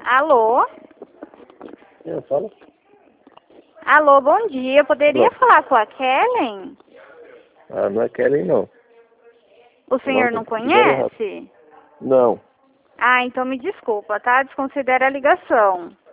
Alô? Eu falo. Alô, bom dia. Eu poderia Alô. falar com a Kellen? Ah, não é Kelly, não. O senhor não conhece? Não. Ah, então me desculpa, tá? Desconsidera a ligação.